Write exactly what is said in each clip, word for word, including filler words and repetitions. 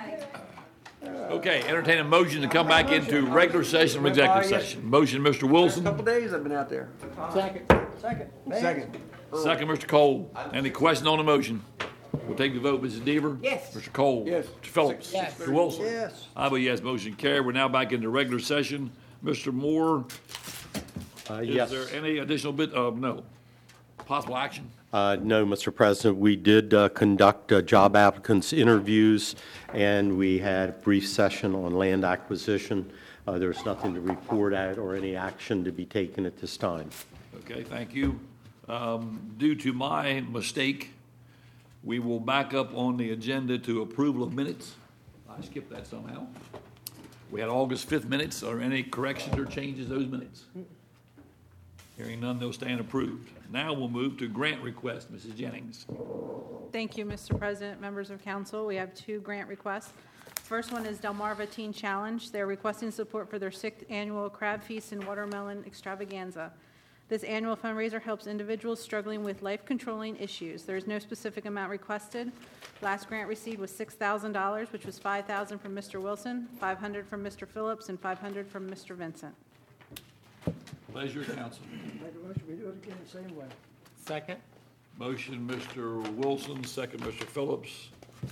Okay, entertain a motion to come back into regular session from executive session. Motion, Mister Wilson. Couple days I've been out there. Second. Second. Second. Second, Mister Cole. Any question on the motion? We'll take the vote. Missus Deaver? Yes. Mister Cole? Yes. Mister Phillips? Yes. Mister Wilson? Yes. I vote yes, motion carried. We're now back into regular session. Mister Moore, Uh, is Yes. there any additional bit, uh, no, possible action? Uh, No, Mister President, we did uh, conduct uh, job applicants' interviews, and we had a brief session on land acquisition. Uh, There's nothing to report at or any action to be taken at this time. Okay, thank you. Um, Due to my mistake, we will back up on the agenda to approval of minutes. I skipped that somehow. We had August fifth minutes. Are any corrections or changes to those minutes? Hearing none, they'll stand approved. Now we'll move to grant request. Missus Jennings. Thank you, Mister President, members of council. We have two grant requests. First one is Delmarva Teen Challenge. They're requesting support for their sixth annual Crab Feast and Watermelon Extravaganza. This annual fundraiser helps individuals struggling with life-controlling issues. There is no specific amount requested. Last grant received was six thousand dollars, which was five thousand dollars from Mister Wilson, five hundred dollars from Mister Phillips, and five hundred dollars from Mister Vincent. Pleasure, council. Make a motion, we do it again the same way. Second. Motion, Mister Wilson, second, Mister Phillips.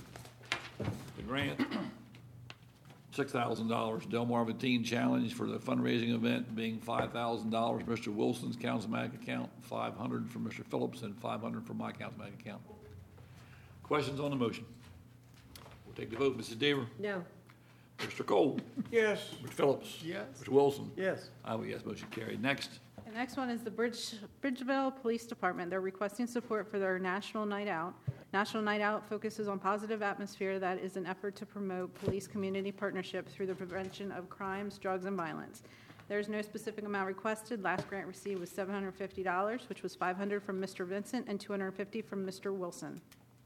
The grant, six thousand dollars. Delmarva Teen Challenge for the fundraising event being five thousand dollars. Mister Wilson's councilman account, five hundred dollars from Mister Phillips, and five hundred dollars from my councilman account. Questions on the motion? We'll take the vote. Missus Deaver? No. Mister Cole? Yes. Mister Phillips? Yes. Mister Wilson? Yes. I vote yes, motion carried. Next. The next one is the Bridge, Bridgeville Police Department. They're requesting support for their National Night Out. National Night Out focuses on positive atmosphere that is an effort to promote police-community partnership through the prevention of crimes, drugs, and violence. There is no specific amount requested. Last grant received was seven hundred fifty dollars, which was five hundred dollars from Mister Vincent and two hundred fifty dollars from Mister Wilson.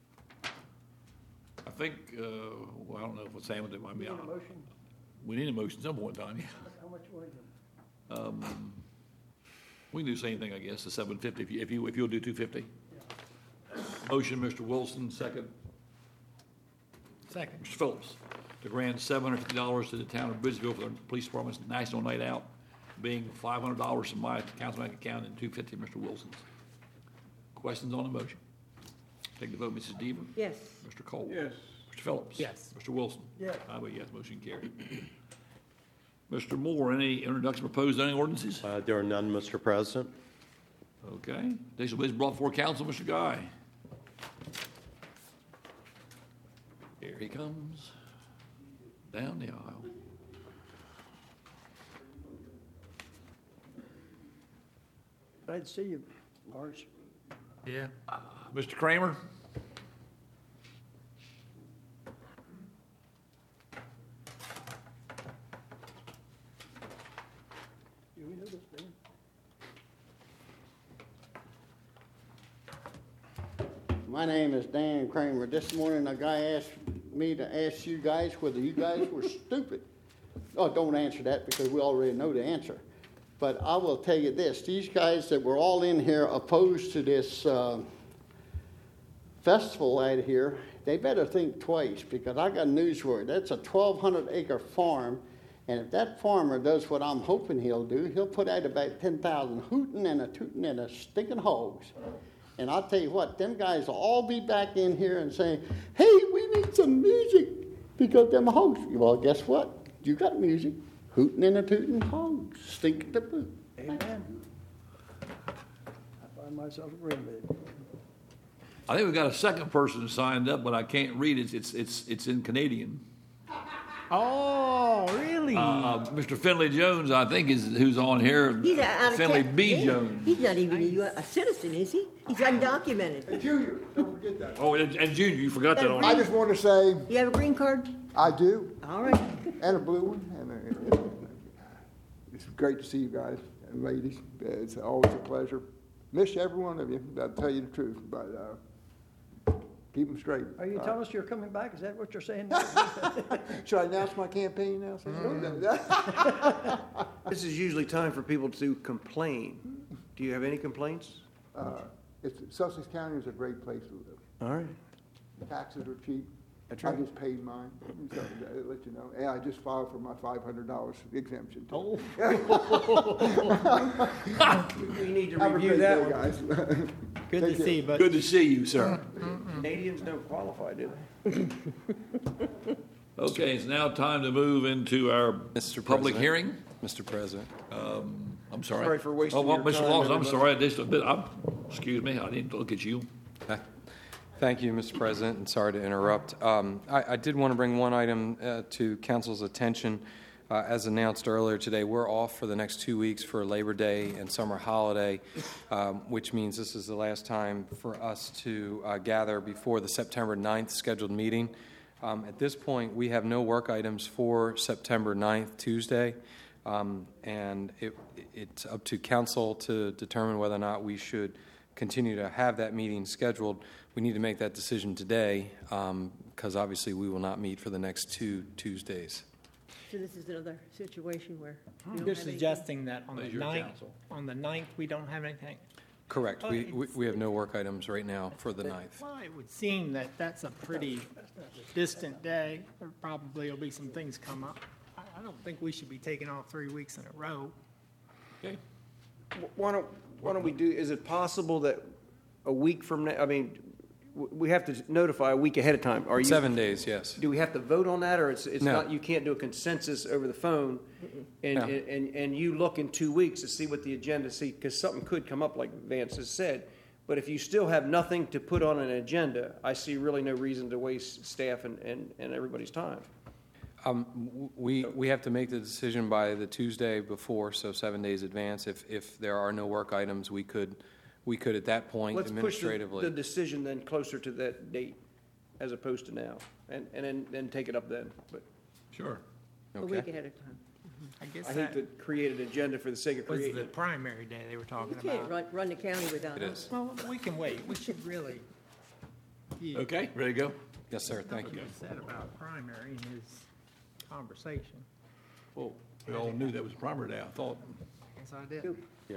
I think, uh, well, I don't know if what Sam did, might be Need a on. motion? We need a motion at some point in time, yeah. How much was it? Um, we can do the same thing, I guess, the seven fifty, if you, if you, if you'll do two fifty. Motion, Mister Wilson, second. Second. Mister Phillips, to grant seven hundred fifty dollars to the town of Bridgeville for the police department's National Night Out, being five hundred dollars from my councilman account and two fifty Mister Wilson's. Questions on the motion? Take the vote, Missus Deaver. Yes. Mister Cole. Yes. Mister Phillips. Yes. Mister Wilson. Yes. I vote yes, motion carried. Mister Moore, any introduction of proposed zoning ordinances? Uh, There are none, Mister President. Okay. Additional business brought before council, Mister Guy. Here he comes, down the aisle. Glad to see you, Lars. Yeah. Mister Kramer? Do we know this thing? My name is Dan Kramer. This morning, a guy asked me to ask you guys whether you guys were stupid. Oh, don't answer that because we already know the answer. But I will tell you this. These guys that were all in here opposed to this uh, festival out here, they better think twice because I got news for you. That's a twelve hundred acre farm. And if that farmer does what I'm hoping he'll do, he'll put out about ten thousand hooting and a tooting and a stinking hogs. And I'll tell you what, them guys will all be back in here and saying, hey, we need some music because them hogs. Well, guess what? You got music. Hooting and a tooting hogs. Stink the boot. Amen. I find myself agreeing with it. I think we've got a second person signed up, but I can't read it. It's, it's, it's in Canadian. Oh, really? Uh, uh, Mister Finley Jones, I think, is who's on here. He's out of Finley Ca- B. yeah. Jones. He's not even a, U S a citizen, is he? He's undocumented. Junior, don't forget that. Oh, and, and Junior, you forgot that on I just want to say, You have a green card? I do, All right. and a blue one. And uh, it's great to see you guys and ladies. It's always a pleasure. Miss every one of you, I'll tell you the truth, but uh, keep them straight. Are you Uh, telling us you're coming back? Is that what you're saying? Should I announce my campaign now? This is usually time for people to complain. Do you have any complaints? Uh, it's, Sussex County is a great place to live. All right. Taxes are cheap, That's I right. just paid mine, so I'll let you know. And I just filed for my five hundred dollars exemption. too. Oh. We need to Have a review great that day, one. guys. Good Take to care. see you, but Good to see you, sir. Canadians don't qualify, do they? Okay, it's now time to move into our Mister public President. hearing. Mister President. I'm sorry. Sorry for wasting Oh, well, your Mister time, Lawson, I'm everybody. sorry, I just a bit, I'm, excuse me, I didn't look at you. Thank you, Mister President, and sorry to interrupt. Um, I, I did want to bring one item uh, to council's attention. Uh, as announced earlier today, we're off for the next two weeks for Labor Day and summer holiday, um, which means this is the last time for us to uh, gather before the September ninth scheduled meeting. Um, at this point, we have no work items for September ninth, Tuesday, um, and it, it's up to council to determine whether or not we should continue to have that meeting scheduled. We need to make that decision today because um, obviously we will not meet for the next two Tuesdays. So this is another situation where we don't you're have anything? suggesting that on the Pleasure, ninth, counsel. on the ninth, we don't have anything? Correct. Well, We, we, it's- we have no work items right now for the ninth. Well, it would seem that that's a pretty distant day. There probably will be some things come up. I, I don't think we should be taking off three weeks in a row. Okay. Why don't, why don't we do, is it possible that a week from now, I mean, w- we have to notify a week ahead of time. Are you? Seven days, yes. Do we have to vote on that, or it's, it's No. not, you can't do a consensus over the phone? And, No. and, and- and you look in two weeks to see what the agenda, see, because something could come up, like Vance has said. But if you still have nothing to put on an agenda, I see really no reason to waste staff and, and, and everybody's time. Um, w- we, we have to make the decision by the Tuesday before, so seven days advance. If, if there are no work items, we could, we could at that point Let's push the, administratively. the decision then closer to that date as opposed to now, and, and then, then take it up then. But Sure. A week ahead of time. I guess I hate that to create an agenda for the sake of was creating the it. primary day they were talking You can't about. run, run the county without It us. is. Well, we can wait. We should really. He- Okay, ready to go? Yes, sir. Thank you. Nothing was said about primary in his conversation. Well, we all knew that was primary day, I thought. Yes, I did.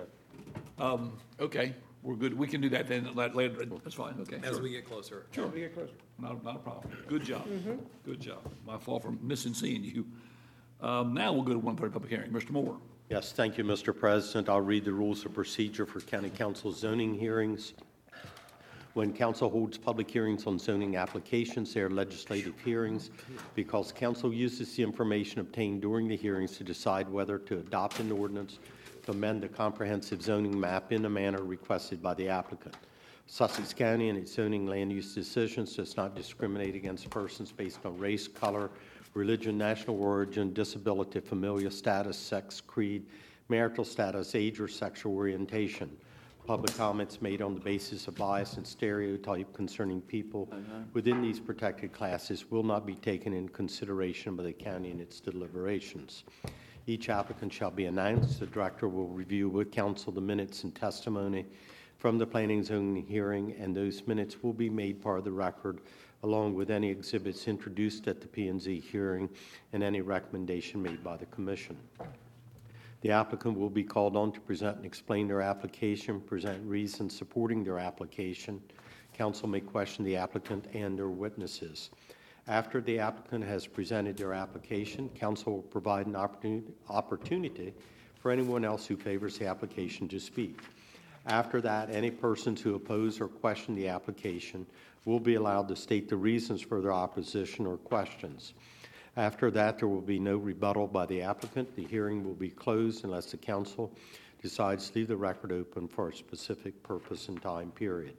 Um, okay, we're good. We can do that then, la- later. That's fine, okay. As sure. we get closer. Sure. We get closer. Not, not a problem. Good job. Good job. My fault for missing seeing you. Um, now we'll go to one thirty public hearing. Mister Moore. Yes, thank you, Mister President. I'll read the rules of procedure for county council zoning hearings. When council holds public hearings on zoning applications, they are legislative hearings because council uses the information obtained during the hearings to decide whether to adopt an ordinance to amend the comprehensive zoning map in a manner requested by the applicant. Sussex County and its zoning land use decisions does not discriminate against persons based on race, color, religion, national origin, disability, familial status, sex, creed, marital status, age, or sexual orientation. Public comments made on the basis of bias and stereotype concerning people within these protected classes will not be taken into consideration by the county in its deliberations. Each applicant shall be announced. The director will review with council the minutes and testimony from the planning and zoning hearing, and those minutes will be made part of the record along with any exhibits introduced at the P and Z hearing and any recommendation made by the commission. The applicant will be called on to present and explain their application, present reasons supporting their application. Council may question the applicant and their witnesses. After the applicant has presented their application, council will provide an opportunity, opportunity for anyone else who favors the application to speak. After that, any persons who oppose or question the application will be allowed to state the reasons for their opposition or questions. After that, there will be no rebuttal by the applicant. The hearing will be closed unless the council decides to leave the record open for a specific purpose and time period.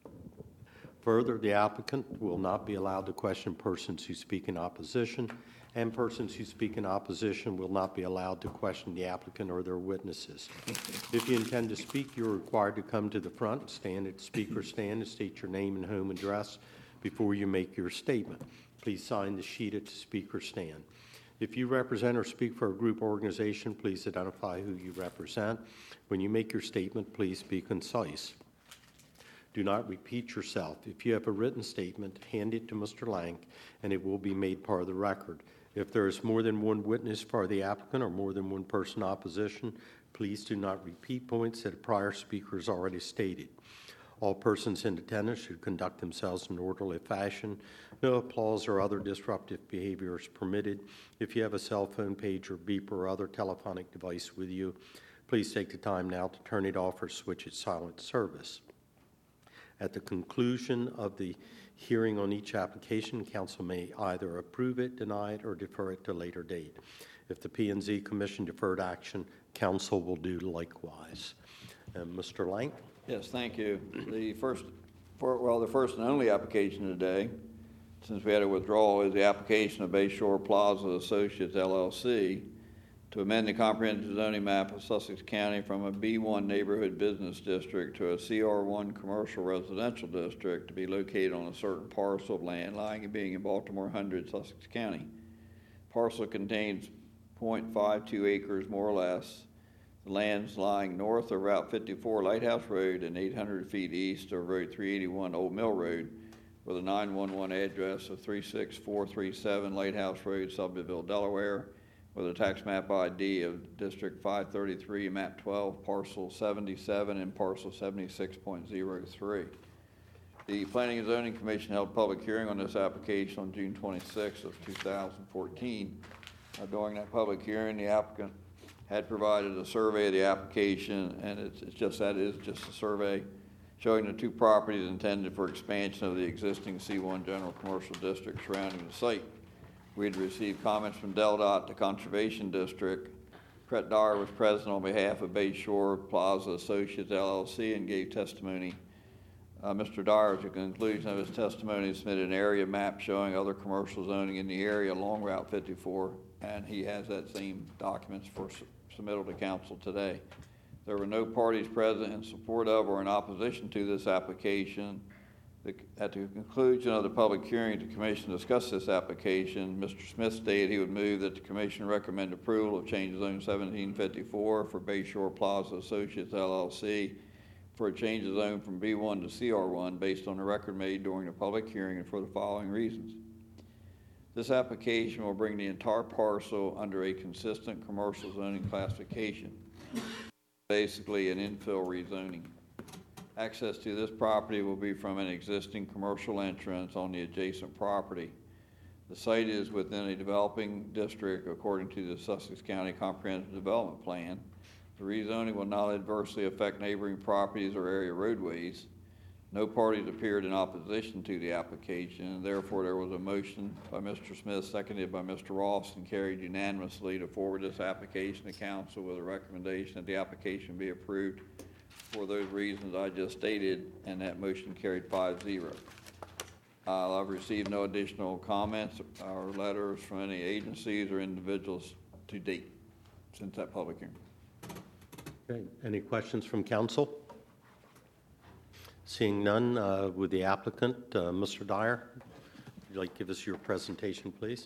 Further, the applicant will not be allowed to question persons who speak in opposition, and persons who speak in opposition will not be allowed to question the applicant or their witnesses. If you intend to speak, you're required to come to the front, stand at the speaker's stand, and state your name and home address before you make your statement. Please sign the sheet at the speaker's stand. If you represent or speak for a group or organization, please identify who you represent. When you make your statement, please be concise. Do not repeat yourself. If you have a written statement, hand it to Mister Lank, and it will be made part of the record. If there is more than one witness for the applicant or more than one person in opposition, please do not repeat points that a prior speaker has already stated. All persons in attendance should conduct themselves in an orderly fashion. No applause or other disruptive behavior is permitted. If you have a cell phone, pager, beeper, or other telephonic device with you, please take the time now to turn it off or switch it silent service. At the conclusion of the hearing on each application, council may either approve it, deny it, or defer it to a later date. If the P and Z Commission deferred action, council will do likewise. And Mister Lank? Yes, thank you. The first, for, well, the first and only application today, since we had a withdrawal, is the application of Bay Shore Plaza Associates, L L C, to amend the comprehensive zoning map of Sussex County from a B one neighborhood business district to a C R one commercial residential district to be located on a certain parcel of land lying and being in Baltimore Hundred, Sussex County. Parcel contains zero point five two acres, more or less. The land's lying north of Route fifty-four Lighthouse Road and eight hundred feet east of Road three eighty-one Old Mill Road, with a nine one one address of three six four three seven Lighthouse Road, Shelbyville, Delaware, with a tax map I D of District five thirty-three, Map twelve, Parcel seventy-seven, and Parcel seventy-six point zero three. The Planning and Zoning Commission held a public hearing on this application on June twenty-sixth of two thousand fourteen. Uh, during that public hearing, the applicant had provided a survey of the application, and it's, it's just that is just a survey showing the two properties intended for expansion of the existing C one general commercial district surrounding the site. We had received comments from DelDOT, the Conservation District. Brett Dyer was present on behalf of Bay Shore Plaza Associates, L L C, and gave testimony. Uh, Mister Dyer, at the conclusion of his testimony, submitted an area map showing other commercial zoning in the area along Route fifty-four, and he has that same documents for su- submittal to council today. There were no parties present in support of or in opposition to this application. The, at the conclusion of the public hearing, the commission discussed this application. Mister Smith stated he would move that the commission recommend approval of change of zone seventeen fifty-four for Bay Shore Plaza Associates, L L C, for a change of zone from B one to C R one based on the record made during the public hearing and for the following reasons. This application will bring the entire parcel under a consistent commercial zoning classification, basically an infill rezoning. Access to this property will be from an existing commercial entrance on the adjacent property. The site is within a developing district according to the Sussex County Comprehensive Development Plan. The rezoning will not adversely affect neighboring properties or area roadways. No parties appeared in opposition to the application, and therefore there was a motion by Mister Smith, seconded by Mister Ross, and carried unanimously to forward this application to council with a recommendation that the application be approved for those reasons I just stated, and that motion carried five zero. Uh, I've received no additional comments or letters from any agencies or individuals to date since that public hearing. Okay. Any questions from council? Seeing none, uh, with the applicant, uh, Mister Dyer, would you like to give us your presentation, please?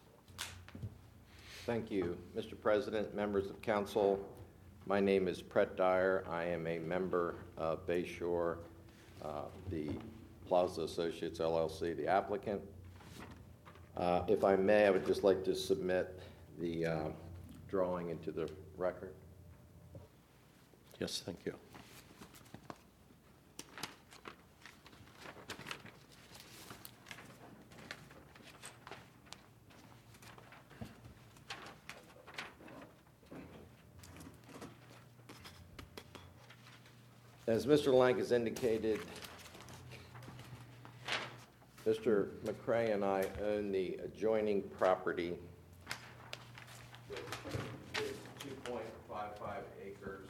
Thank you, Mister President, members of council. My name is Brett Dyer. I am a member of Bay Shore, uh, the Plaza Associates, L L C, the applicant. Uh, if I may, I would just like to submit the uh, drawing into the record. Yes, thank you. As Mister Lank has indicated, Mister McCray and I own the adjoining property. It's two point five five acres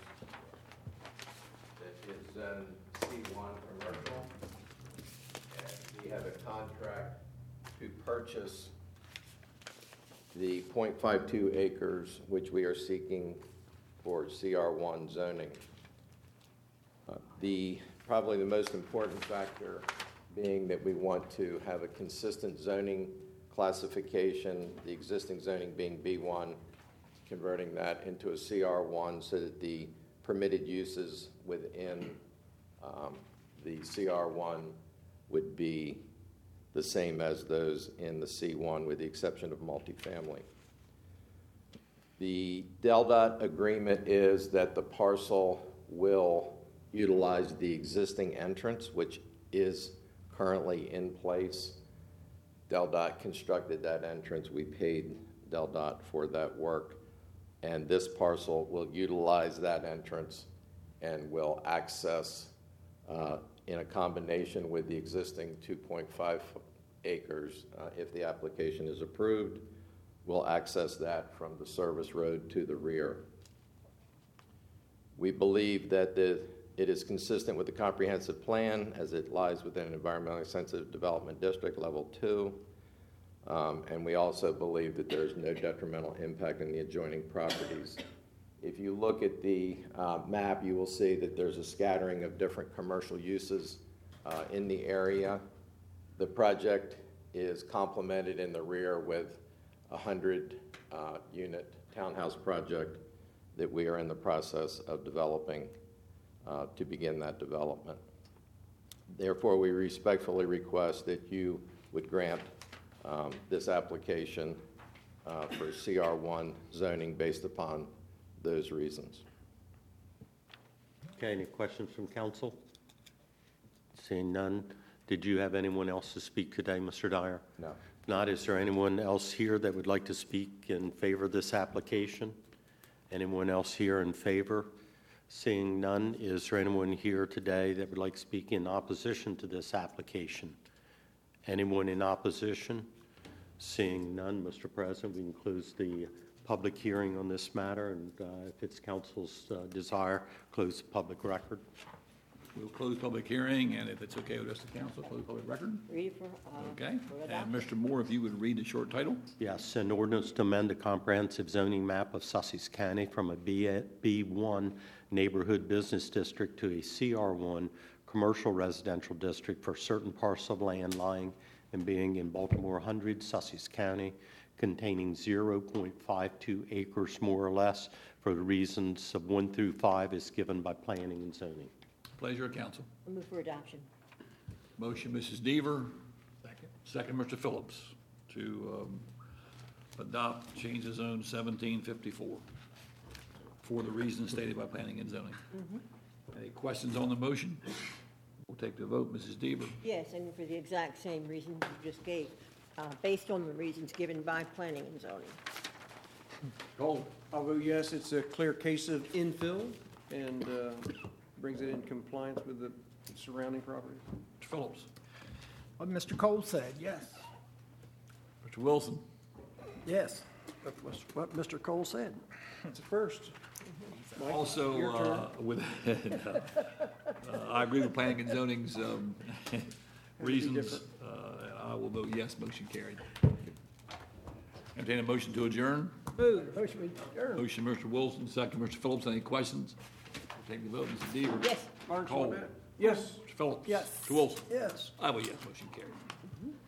that is zoned C one commercial. And we have a contract to purchase the zero point five two acres, which we are seeking for C R one zoning. Uh, the probably the most important factor being that we want to have a consistent zoning classification, the existing zoning being B one, converting that into a C R one so that the permitted uses within um, the C R one would be the same as those in the C one with the exception of multifamily. The DelDOT agreement is that the parcel will utilize the existing entrance, which is currently in place. DelDOT constructed that entrance. We paid DelDOT for that work. And this parcel will utilize that entrance and will access, uh, in a combination with the existing two point five acres, uh, if the application is approved, we'll access that from the service road to the rear. We believe that the, it is consistent with the comprehensive plan as it lies within an environmentally sensitive development district, level two. Um, and we also believe that there's no detrimental impact on the adjoining properties. If you look at the uh, map, you will see that there's a scattering of different commercial uses uh, in the area. The project is complemented in the rear with a hundred uh, unit townhouse project that we are in the process of developing uh, to begin that development. Therefore, we respectfully request that you would grant um, this application uh, for C R one zoning based upon those reasons. Okay, any questions from council? Seeing none, did you have anyone else to speak today, Mister Dyer? No. If not, is there anyone else here that would like to speak in favor of this application? Anyone else here in favor? Seeing none, is there anyone here today that would like to speak in opposition to this application? Anyone in opposition? Seeing none, Mister President, we can close the public hearing on this matter, and uh, if it's council's uh, desire, close the public record. We'll close public hearing, and if it's okay with us, the council, close public record. Read it for, uh, Okay. for And adoption. Mister Moore, if you would read the short title. Yes, an ordinance to amend the comprehensive zoning map of Sussex County from a B one neighborhood business district to a C R one commercial residential district for certain parcel of land lying and being in Baltimore one hundred, Sussex County, containing zero point five two acres more or less for the reasons of one through five as given by planning and zoning. Pleasure of council. I'll move for adoption. Motion, Missus Deaver. Second. Second, Mister Phillips, to um, adopt change of zone seventeen fifty-four for the reasons stated by planning and zoning. Any questions on the motion? We'll take the vote. Missus Deaver. Yes, and for the exact same reasons you just gave, uh, based on the reasons given by planning and zoning. Cole. I'll vote yes. It's a clear case of infill and uh, brings it in compliance with the surrounding property. Mister Phillips. What Mister Cole said, yes. Mister Wilson. Yes, that's what Mister Cole said. It's a first. Mike, Also, your turn. uh, with, uh, I agree with planning and zoning's um, reasons. different. Uh, and I will vote yes, motion carried. Entertain a motion to adjourn. Move. Motion we adjourn. Motion, Mister Wilson, second, Mister Phillips. Any questions? We'll take the vote. Missus Deaver. Yes. Lawrence Cole. Barnett. Yes. Mister Phillips. Yes. Mister Wilson. Yes. I vote yes, motion carried.